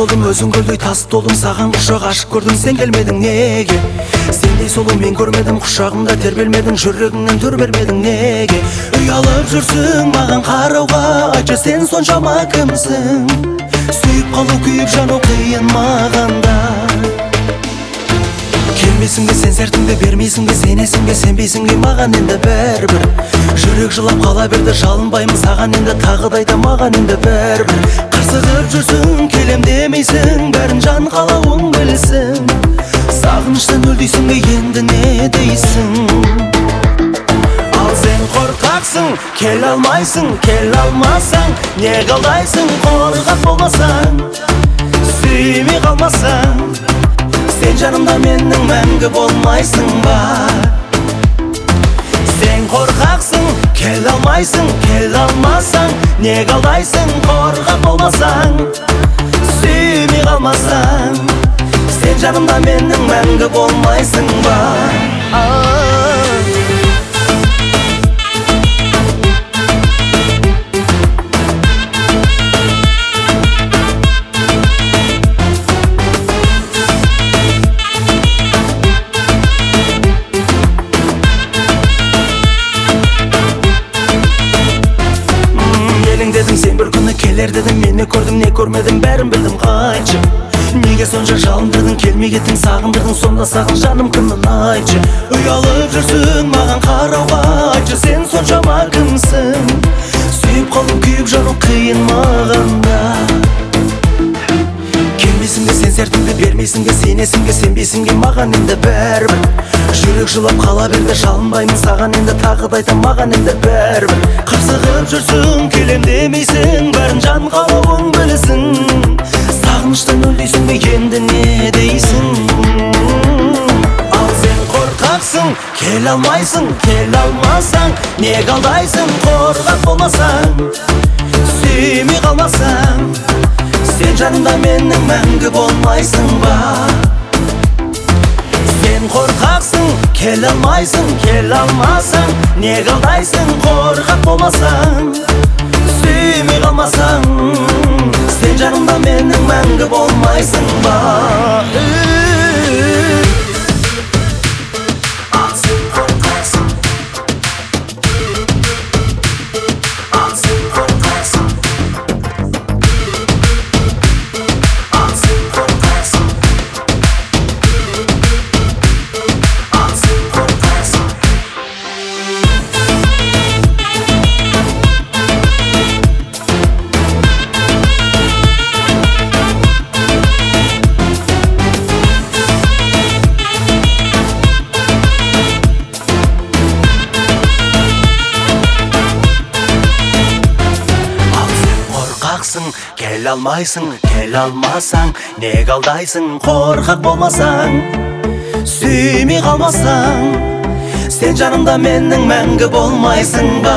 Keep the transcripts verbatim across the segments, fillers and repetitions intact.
болдым өзің көлдей тас толдым, саған құшақ ашып көрдім, сен келмедің неге? Сендей сұлу мен көрмедім, құшағымда тербелмедің, жүрегіңнен түр бермедің неге? Ұялып жүрсің маған қарауға, айтшы сен соншама кімсің? Сүйіп қалу, күйіп жану қиын мағанда. Келмесің бе сен сертіңді, бермейсің бе сенесің бе, сенбейсің бе маған енді бәрібір. Жүрек жылап қала берді, жалынбаймын саған енді, тағы да айтам маған енді бәрібір. Қырсығып жүрсің, келем демейсің, бәрін жан қалауың білсін. Сағыныштан өлдейсің бе енді не дейсің? Ал сен қорқақсың, кел алмайсың, кел алмасаң, не қалдайсың? Қорқақ болмасаң, сүймей қалмасаң, сен жанымда менің мәңгі болмайсың ба? Сен қорқақсың, кел алмайсың, кел алмасаң, не қалдайсың? Қорқақ болмасаң, сүймей қалмасаң, сен жанымда менің мәңгі болмайсың ба? Dedim sen bir күні келер dedim, мені көрдім не көрмедім бәрін білдім, қайтшы. Неге сонша жалындырдың, келмей кеттің, сағындырдың, сонда саған жаным кіммін айтшы. Ұялып жүрсің маған қарауға, айтшы сен соншама кімсің? Сүйіп қалу, күйіп жану қиын мағанда. Келмейсің бе сен сертіңді, бермейсің бе сенесің бе, сенбейсің бе маған енді бәрібір. Жүрек жылап қала берді, жалынбаймын саған енді, тағы да айтам маған енді бәрібір. Қырсығып жүрсің, келем демейсің, бәрін жан қалауың білсін. Сағыныштан өлдейсің бе енді не дейсің? Ал сен қорқақсың, кел алмайсың, кел алмасаң, не қалдайсың? Қорқақ болмасаң, сүймей қалмасаң, сен жанымда менің мәңгі болмайсың ба? Сен қорқақсың, кел алмайсың, кел алмасаң, не қалдайсың? Қорқақ болмасаң, сүймей қалмасаң, сен жанымда менің мәңгі болмайсың ба? Кел алмайсың, кел алмасаң, не қалдайсың? Қорқақ болмасаң, сүймей қалмасаң, сен жанымда менің мәңгі болмайсың ба?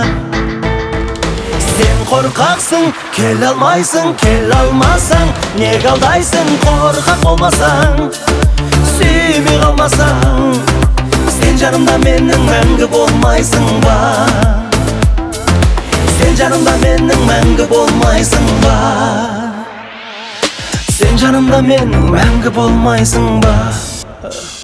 Сен қорқақсың, кел алмайсың, кел алмасаң, не қалдайсың? Қорқақ болмасаң, сүймей қалмасаң, сен жанымда менің мәңгі болмайсың ба? Сен жанымда менің мәңгі болмайсың ба? Сен жанымда менің мәңгі болмайсың ба?